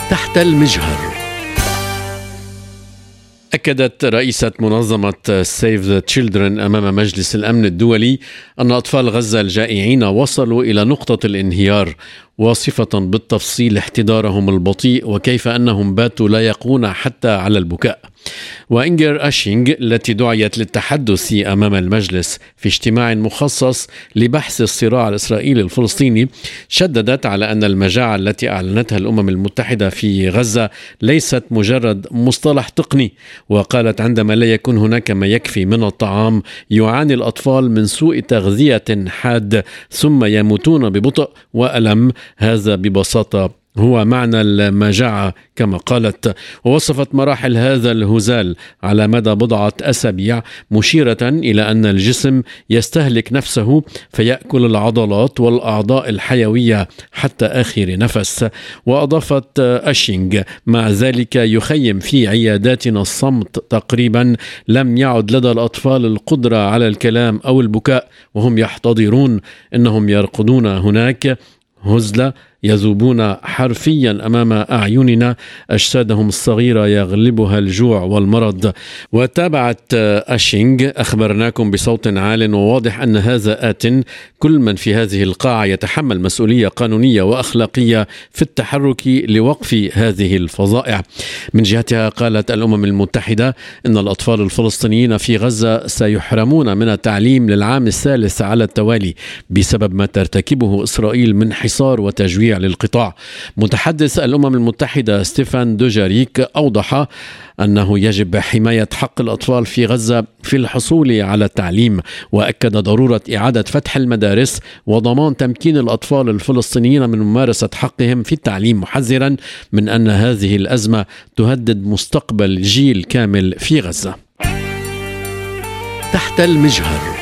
تحت المجهر. أكدت رئيسة منظمة Save the Children أمام مجلس الأمن الدولي أن أطفال غزة الجائعين وصلوا إلى نقطة الانهيار، واصفة بالتفصيل احتضارهم البطيء وكيف أنهم باتوا لا يقون حتى على البكاء. وإنجر أشينغ التي دعيت للتحدث أمام المجلس في اجتماع مخصص لبحث الصراع الإسرائيلي الفلسطيني شددت على أن المجاعة التي أعلنتها الأمم المتحدة في غزة ليست مجرد مصطلح تقني، وقالت عندما لا يكون هناك ما يكفي من الطعام يعاني الأطفال من سوء تغذية حاد ثم يموتون ببطء وألم. هذا ببساطة هو معنى المجاعة كما قالت، ووصفت مراحل هذا الهزال على مدى بضعة أسابيع، مشيرة إلى أن الجسم يستهلك نفسه فيأكل العضلات والأعضاء الحيوية حتى آخر نفس. وأضافت أشينغ مع ذلك يخيم في عياداتنا الصمت تقريبا، لم يعد لدى الأطفال القدرة على الكلام أو البكاء وهم يحتضرون، إنهم يرقدون هناك هزلة يذوبون حرفيا أمام أعيننا، أجسادهم الصغيرة يغلبها الجوع والمرض. وتابعت أشينغ: أخبرناكم بصوت عال وواضح أن هذا آت، كل من في هذه القاعة يتحمل مسؤولية قانونية وأخلاقية في التحرك لوقف هذه الفظائع. من جهتها قالت الأمم المتحدة إن الأطفال الفلسطينيين في غزة سيحرمون من التعليم للعام الثالث على التوالي بسبب ما ترتكبه إسرائيل من حصار وتجويع للقطاع. متحدث الأمم المتحدة ستيفان دوجاريك أوضح أنه يجب حماية حق الأطفال في غزة في الحصول على التعليم، وأكد ضرورة إعادة فتح المدارس وضمان تمكين الأطفال الفلسطينيين من ممارسة حقهم في التعليم، محذرا من أن هذه الأزمة تهدد مستقبل جيل كامل في غزة. تحت المجهر.